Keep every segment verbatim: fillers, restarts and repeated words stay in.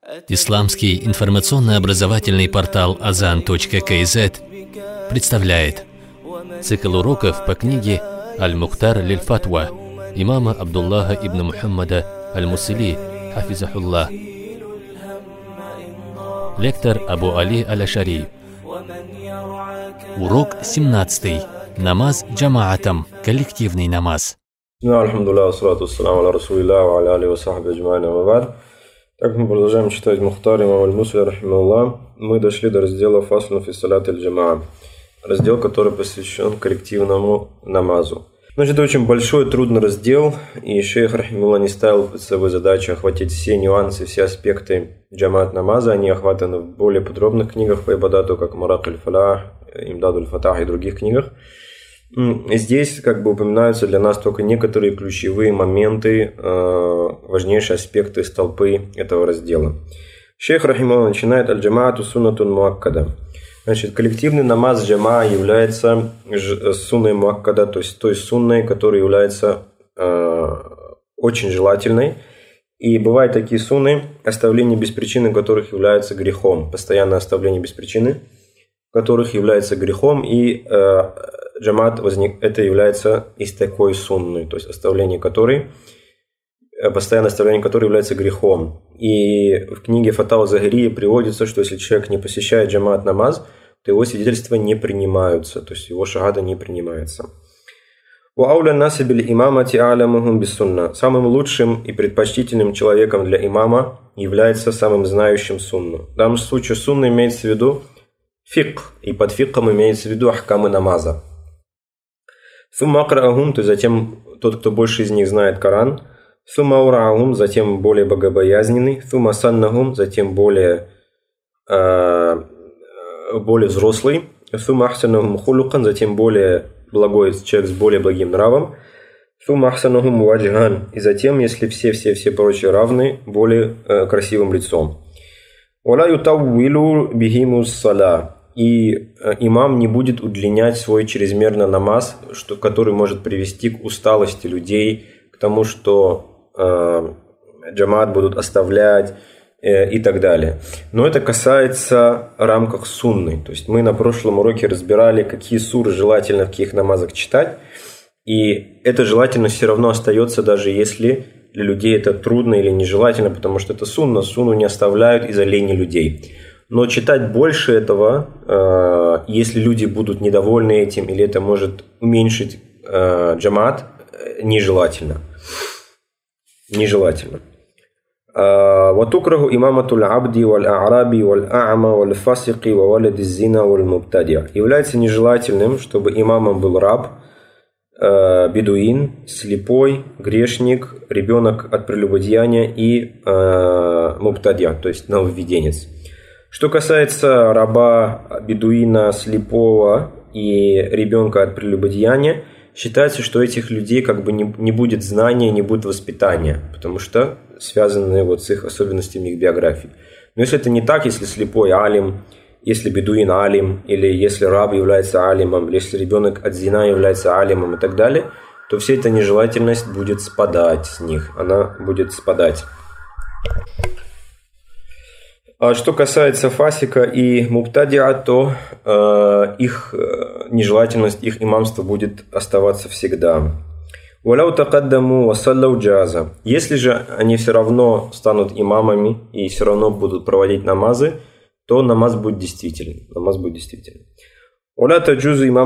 Исламский информационно-образовательный портал азан точка кей зет представляет цикл уроков по книге «Аль-Мухтар лиль-Фатва» имама Абдуллаха ибн Мухаммада аль-Мусили, хафизахуллах. Лектор Абу Али аль-Ашари. Урок семнадцатый. Намаз джамаатам. Коллективный намаз. Альхамдулилlah, ассалату ассаламу аля расулиллах, ва аля алихи ва сахби аджмаин, ва ба'д. Так мы продолжаем читать Мухтар имам аль-Мусили, рахимахуллах. Мы дошли до раздела «Фаслун фи салат аль-джамаа», раздел, который посвящен коллективному намазу. Значит, это очень большой, трудный раздел, и шейх, рахимахуллах, не ставил перед собой задачу охватить все нюансы, все аспекты джамаат намаза. Они охватаны в более подробных книгах по ибадату, как Марак аль-Фалах, Имдад аль-Фатах и других книгах. Здесь как бы упоминаются для нас только некоторые ключевые моменты, важнейшие аспекты столпы этого раздела. Шейх рахимахуллах начинает: аль-джамаату суннатун муаккада. Значит, коллективный намаз джамаа является сунной муаккада, то есть той сунной, которая является очень желательной. И бывают такие сунны, оставление без причины которых является грехом, постоянное оставление без причины которых является грехом, и джамаат возник, это является из такой сунны, то есть оставление которой, постоянное оставление которой является грехом. И в книге Фатава Захирия приводится, что если человек не посещает джамаат намаз, то его свидетельства не принимаются, то есть его шахада не принимается. Самым лучшим и предпочтительным человеком для имама является самым знающим сунну. В данном случае сунна имеется в виду фикх, и под фикхом имеется в виду ахкамы намаза. Сумма акраахум, то есть затем тот, кто больше из них знает Коран. Сумма ураахум, затем более богобоязненный. Сумма саннахум, затем более, э, более взрослый. Сумма ахсанахум хулукан, затем более благой человек с более благим нравом. Сумма ахсанахум ваджхан, и затем, если все-все-все прочие равны, более э, красивым лицом. Вала ютаввилу бихимус сала. И имам не будет удлинять свой чрезмерно намаз, что, который может привести к усталости людей, к тому, что э, джамаат будут оставлять э, и так далее. Но это касается рамках сунны. То есть мы на прошлом уроке разбирали, какие суры желательно в каких намазах читать. И это желательно все равно остается, даже если для людей это трудно или нежелательно, потому что это сунна. Сунну не оставляют из-за лени людей. Но читать больше этого, если люди будут недовольны этим, или это может уменьшить джамаат, нежелательно. Нежелательно. وَتُكْرَهُ إِمَامَةُ الْعَبْدِ وَالْأَعْرَابِ وَالْأَعْمَى وَالْفَاسِقِ وَوَلَدِ الزِّنَا وَالْمُبْتَدِعِ. Является нежелательным, чтобы имамом был раб, бедуин, слепой, грешник, ребенок от прелюбодеяния и мубтадия, то есть нововведенец. Что касается раба, бедуина, слепого и ребенка от прелюбодеяния, считается, что этих людей как бы не, не будет знания, не будет воспитания, потому что связаны вот с их особенностями их биографии. Но если это не так, если слепой алим, если бедуин алим, или если раб является алимом, или если ребенок от зина является алимом и так далее, то вся эта нежелательность будет спадать с них, она будет спадать. А что касается фасика и мубтадиа, то э, их э, нежелательность, их имамство будет оставаться всегда. Если же они все равно станут имамами и все равно будут проводить намазы, то намаз будет действительным. Намаз будет действительным. Значит,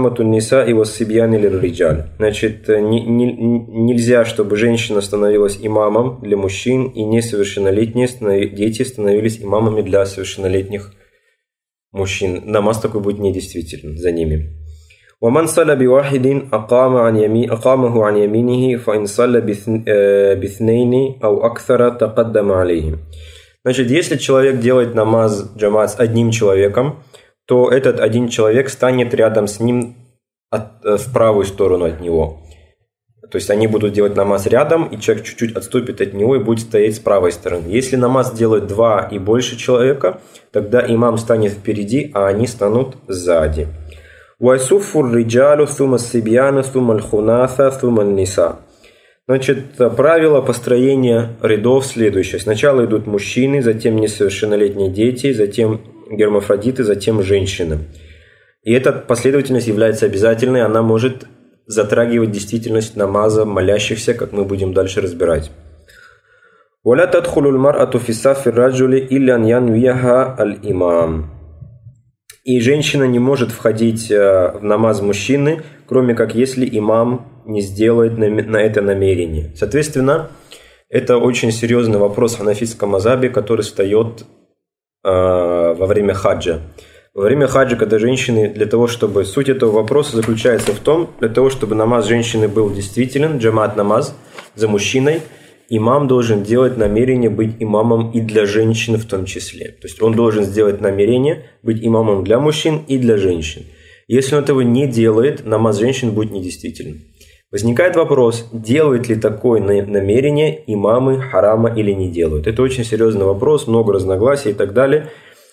не, не, нельзя, чтобы женщина становилась имамом для мужчин, и несовершеннолетние дети становились имамами для совершеннолетних мужчин. Намаз такой будет недействителен за ними. وَمَنْ صَلَّ بِوَاحِدٍ أَقَامَهُ عَنْ يَمِينِهِ فَإِنْ صَلَّ بِاثْنَيْنِ أَوْ أَكْثَرَ تَقَدَّمَ عَلَيْهِ. Значит, если человек делает намаз джамаат с одним человеком, то этот один человек станет рядом с ним от, в правую сторону от него. То есть они будут делать намаз рядом, и человек чуть-чуть отступит от него и будет стоять с правой стороны. Если намаз делают два и больше человека, тогда имам станет впереди, а они станут сзади. Значит, правило построения рядов следующее. Сначала идут мужчины, затем несовершеннолетние дети, затем гермафродиты, затем женщины. И эта последовательность является обязательной, она может затрагивать действительность намаза молящихся, как мы будем дальше разбирать. وَلَا تَدْخُلُ الْمَرْأَةُ فِي صَفِّ الرَّجُلِ إِلَّا أَنْ يَنْوِيَهَا الْإِمَامُ. И женщина не может входить в намаз мужчины, кроме как если имам не сделает на это намерение. Соответственно, это очень серьезный вопрос в ханафитском мазхабе, который встает во время хаджа. Во время хаджа, когда женщины, для того, чтобы... Суть этого вопроса заключается в том, для того, чтобы намаз женщины был действителен, джамаат намаз за мужчиной, имам должен делать намерение быть имамом и для женщин в том числе. То есть он должен сделать намерение быть имамом для мужчин и для женщин. Если он этого не делает, намаз женщин будет недействителен. Возникает вопрос, делают ли такое намерение имамы харама или не делают. Это очень серьезный вопрос, много разногласий и так далее.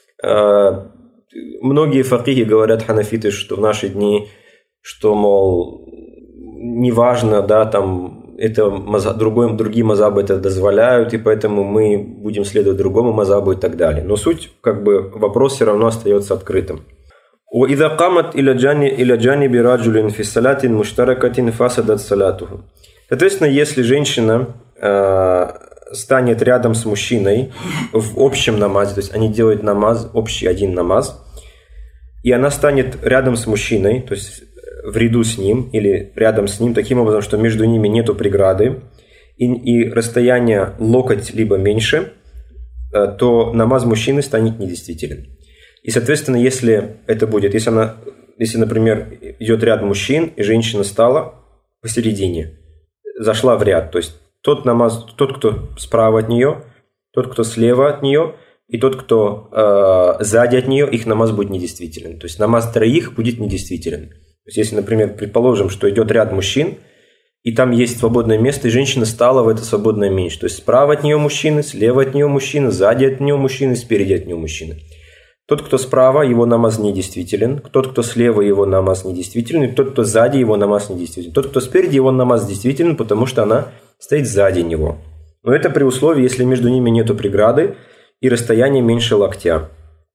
Многие факихи говорят, ханафиты, что в наши дни, что, мол, неважно, да, там, это другой, другие мазхабы это дозволяют, и поэтому мы будем следовать другому мазхабу и так далее. Но суть, как бы, вопрос все равно остается открытым. وإذا قامت إلى جانب رجل في صلاة مشتركة فسدت صلاته. Соответственно, если женщина э, станет рядом с мужчиной в общем намазе, то есть они делают намаз, общий один намаз, и она станет рядом с мужчиной, то есть в ряду с ним или рядом с ним, таким образом, что между ними нету преграды, и, и расстояние локоть либо меньше, э, то намаз мужчины станет недействителен. И, соответственно, если это будет, если, она, если, например, идет ряд мужчин, и женщина стала посередине, зашла в ряд, то есть тот намаз, тот, кто справа от нее, тот, кто слева от нее, и тот, кто э, сзади от нее, их намаз будет недействителен. То есть намаз троих будет недействителен. То есть если, например, предположим, что идет ряд мужчин, и там есть свободное место, и женщина стала в это свободное место. То есть справа от нее мужчины, слева от нее мужчины, сзади от нее мужчины, спереди от нее мужчины. Тот, кто справа, его намаз недействителен. Тот, кто слева, его намаз недействителен. И тот, кто сзади, его намаз недействителен. Тот, кто спереди, его намаз действителен, потому что она стоит сзади него. Но это при условии, если между ними нету преграды и расстояние меньше локтя.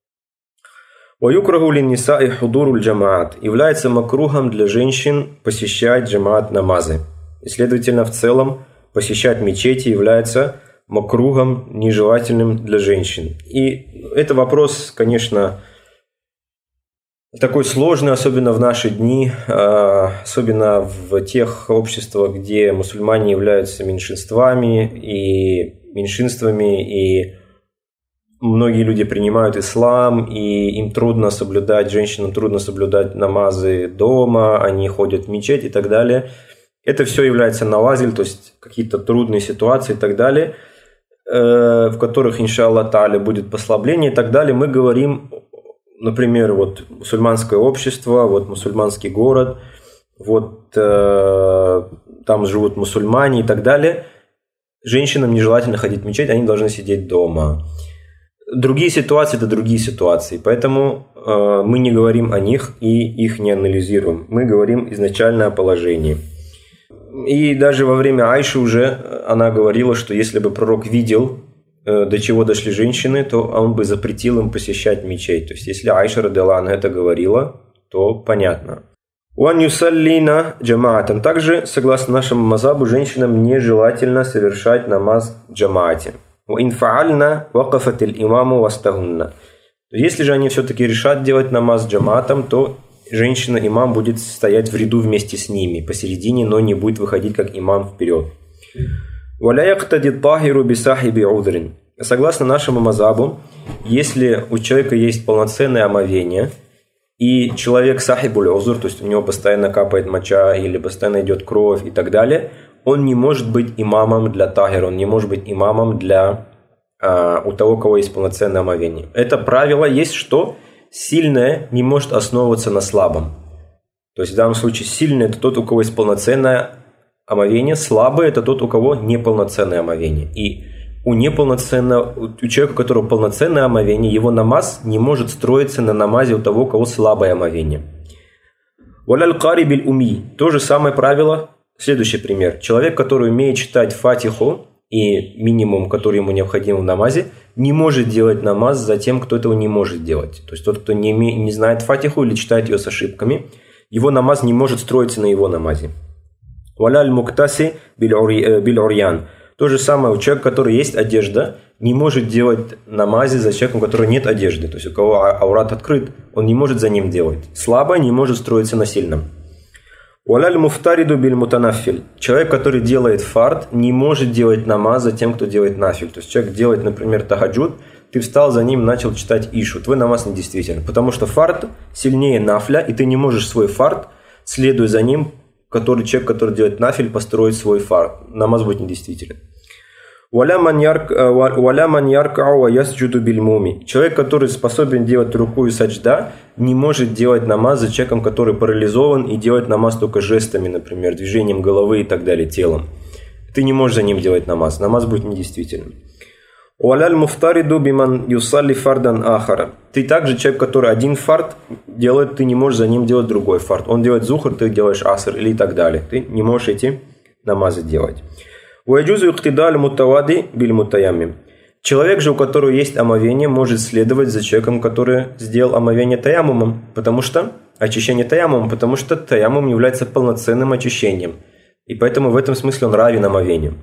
وَيُكْرَهُ لِلنِّسَاءِ حُضُورُ الْجَمَاعَةِ. Является макрухом для женщин посещать джамаат намазы. И, следовательно, в целом посещать мечети является макрухом нежелательным для женщин. И это вопрос, конечно, такой сложный, особенно в наши дни, особенно в тех обществах, где мусульмане являются меньшинствами и меньшинствами, и многие люди принимают ислам, и им трудно соблюдать, женщинам трудно соблюдать намазы дома, они ходят в мечеть и так далее. Это все является навазиль, то есть какие-то трудные ситуации и так далее, в которых, иншаллах та'аля, будет послабление и так далее. Мы говорим, например, вот мусульманское общество, вот мусульманский город, вот э, там живут мусульмане и так далее. Женщинам нежелательно ходить в мечеть, они должны сидеть дома. Другие ситуации – это другие ситуации, поэтому э, мы не говорим о них и их не анализируем. Мы говорим изначально о положении. И даже во время Айши уже она говорила, что если бы пророк видел, до чего дошли женщины, то он бы запретил им посещать мечеть. То есть, если Айша радиаллаху анха это говорила, то понятно. «Уан юсаллина джамаатан». Также, согласно нашему мазхабу, женщинам нежелательно совершать намаз в джамаате. «Уин фаальна вакафат аль-имаму вастагунна». Если же они все-таки решат делать намаз джамаатом, то женщина-имам будет стоять в ряду вместе с ними, посередине, но не будет выходить как имам вперед. Согласно нашему мазхабу, если у человека есть полноценное омовение, и человек сахибуль узур, то есть у него постоянно капает моча, или постоянно идет кровь и так далее, он не может быть имамом для тахир, он не может быть имамом для а, у того, у кого есть полноценное омовение. Это правило есть, что сильное не может основываться на слабом. То есть в данном случае сильный – это тот, у кого есть полноценное омовение, слабый – это тот, у кого неполноценное омовение. И у неполноценного, у человека, у которого полноценное омовение, его намаз не может строиться на намазе у того, у кого слабое омовение. «Валяль кари биль уми» – то же самое правило Следующий пример. Человек, который умеет читать фатиху, и минимум, который ему необходим в намазе, не может делать намаз за тем, кто этого не может делать. То есть тот, кто не, не знает фатиху или читает ее с ошибками, его намаз не может строиться на его намазе. Валяль муктаси биль-урьян. То же самое, у человека, у которого есть одежда, не может делать намазе за человеком, у которого нет одежды. То есть у кого аурат открыт, он не может за ним делать. Слабо не может строиться на сильном. Валяль муфтариду биль мутанафиль. Человек, который делает фард, не может делать намаз за тем, кто делает нафиль. То есть человек делает, например, тахаджуд, ты встал за ним, начал читать ишу. Твой намаз недействителен, потому что фард сильнее нафля, и ты не можешь свой фард, следуя за ним, который человек, который делает нафиль, построить свой фард. Намаз будет недействителен. Человек, который способен делать руку и саджда, не может делать намаз за человеком, который парализован, и делать намаз только жестами, например, движением головы и так далее, телом. Ты не можешь за ним делать намаз. Намаз будет недействительным. Ты также человек, который один фард делает, ты не можешь за ним делать другой фард. Он делает зухр, ты делаешь аср или так далее. Ты не можешь эти намазы делать. Человек же, у которого есть омовение, может следовать за человеком, который сделал омовение таяммумом, потому что очищение таяммумом, потому что таяммум является полноценным очищением. И поэтому в этом смысле он равен омовению.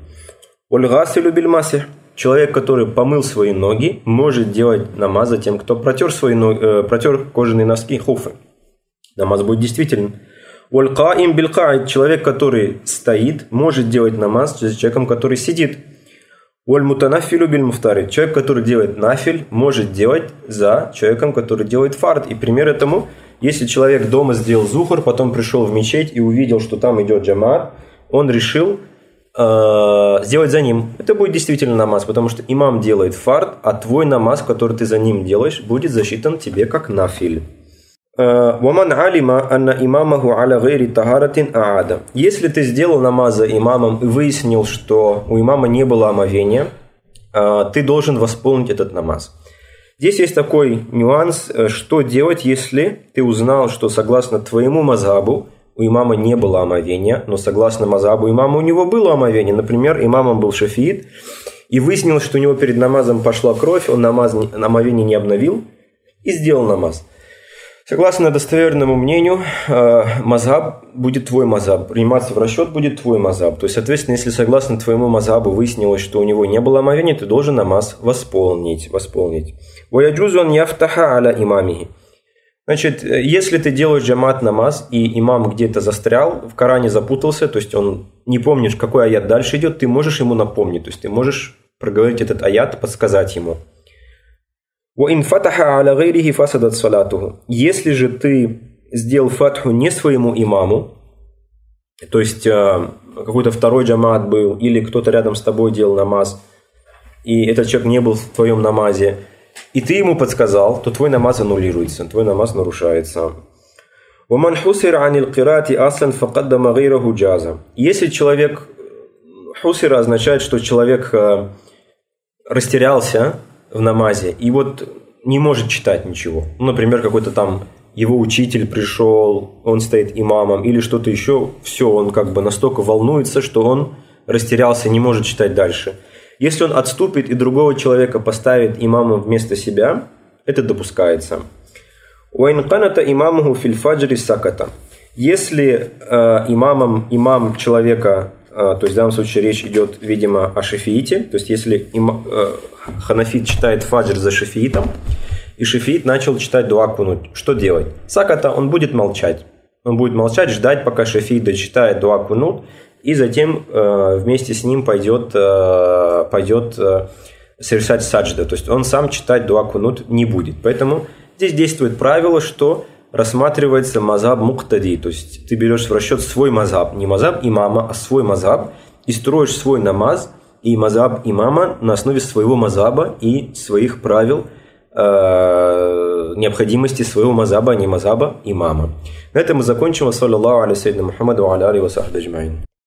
Человек, который помыл свои ноги, может делать намаз за тем, кто протер, свои ноги, э, протер кожаные носки, хуфы. Намаз будет действительным. Человек, который стоит, может делать намаз за человеком, который сидит. Человек, который делает нафиль, может делать за человеком, который делает фард. И пример этому, если человек дома сделал зухр, потом пришел в мечеть и увидел, что там идет джамаат, он решил э, сделать за ним. Это будет действительно намаз, потому что имам делает фард, а твой намаз, который ты за ним делаешь, будет засчитан тебе как нафиль. Если ты сделал намаз за имамом и выяснил, что у имама не было омовения, ты должен восполнить этот намаз. Здесь есть такой нюанс, что делать, если ты узнал, что согласно твоему мазхабу у имама не было омовения, но согласно мазхабу имама у него было омовение. Например, имамом был шафиит, и выяснилось, что у него перед намазом пошла кровь, он намаз, омовение не обновил и сделал намаз. Согласно достоверному мнению, мазхаб будет твой мазхаб, приниматься в расчет будет твой мазхаб. То есть, соответственно, если согласно твоему мазхабу выяснилось, что у него не было омовения, ты должен намаз восполнить. восполнить. Значит, если ты делаешь джамат намаз, и имам где-то застрял, в Коране запутался, то есть он не помнишь, какой аят дальше идет, ты можешь ему напомнить, то есть ты можешь проговорить этот аят, подсказать ему. Если же ты сделал фатху не своему имаму, то есть какой-то второй джамаат был, или кто-то рядом с тобой делал намаз, и этот человек не был в твоем намазе, и ты ему подсказал, то твой намаз аннулируется, твой намаз нарушается. Если человек, хусира означает, что человек растерялся в намазе и вот не может читать ничего. Ну, например, какой-то там его учитель пришел, он стоит имамом или что-то еще, все, он как бы настолько волнуется, что он растерялся, не может читать дальше. Если он отступит и другого человека поставит имамом вместо себя, это допускается. Если э, имамом, имам человека, э, то есть в данном случае речь идет, видимо, о шафиите, то есть если има, э, ханафит читает фаджр за шафиитом, и шафиит начал читать дуа кунут, что делать? Саката, он будет молчать. Он будет молчать, ждать, пока шафиит дочитает дуа кунут, и затем э, вместе с ним пойдет, э, пойдет э, совершать саджда. То есть он сам читать дуа кунут не будет. Поэтому здесь действует правило, что рассматривается мазхаб муктади. То есть ты берешь в расчет свой мазхаб, не мазхаб имама, а свой мазхаб, и строишь свой намаз и мазхаб имама на основе своего мазхаба и своих правил, э, необходимости своего мазхаба, а не мазхаба имама. На этом мы закончим. Саллаллаху алейхи ва саллям Мухаммаду ва аля алихи ва сахбихи аджмаин.